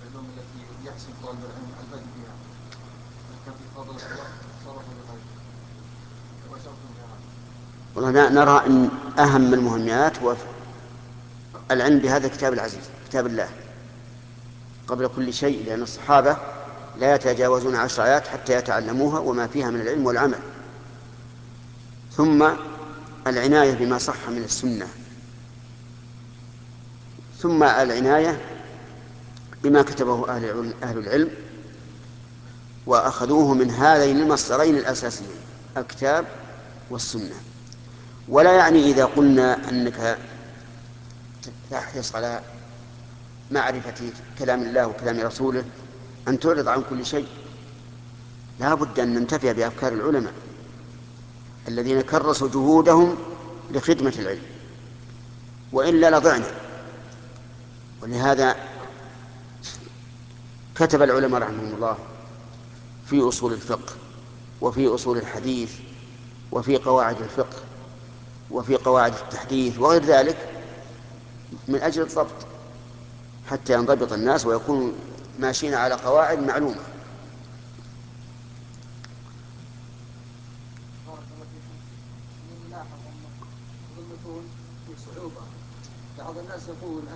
العلوم التي يحسن طالب العلم البدء بها، كان في فضل الوقت صرف بغيره وشرط بها. والله نرى أن أهم المهمات هو العلم بهذا الكتاب العزيز كتاب الله قبل كل شيء، لأن الصحابة لا يتجاوزون 10 آيات حتى يتعلموها وما فيها من العلم والعمل. ثم العناية بما صح من السنة، ثم العناية بما كتبه أهل العلم وأخذوه من هذين المصدرين الأساسيين الكتاب والسنة. ولا يعني إذا قلنا أنك تحرص على معرفة كلام الله وكلام رسوله أن تعرض عن كل شيء، لا بد أن ننتفع بأفكار العلماء الذين كرسوا جهودهم لخدمة العلم، وإلا لضعنا. ولهذا كتب العلماء رحمهم الله في أصول الفقه وفي أصول الحديث وفي قواعد الفقه وفي قواعد التحديث وغير ذلك من أجل الضبط، حتى ينضبط الناس ويكونوا ماشيين على قواعد معلومة. بارك الله فيكم. من نلاحظ أن أظن يكون في صعوبة، بعض الناس يقول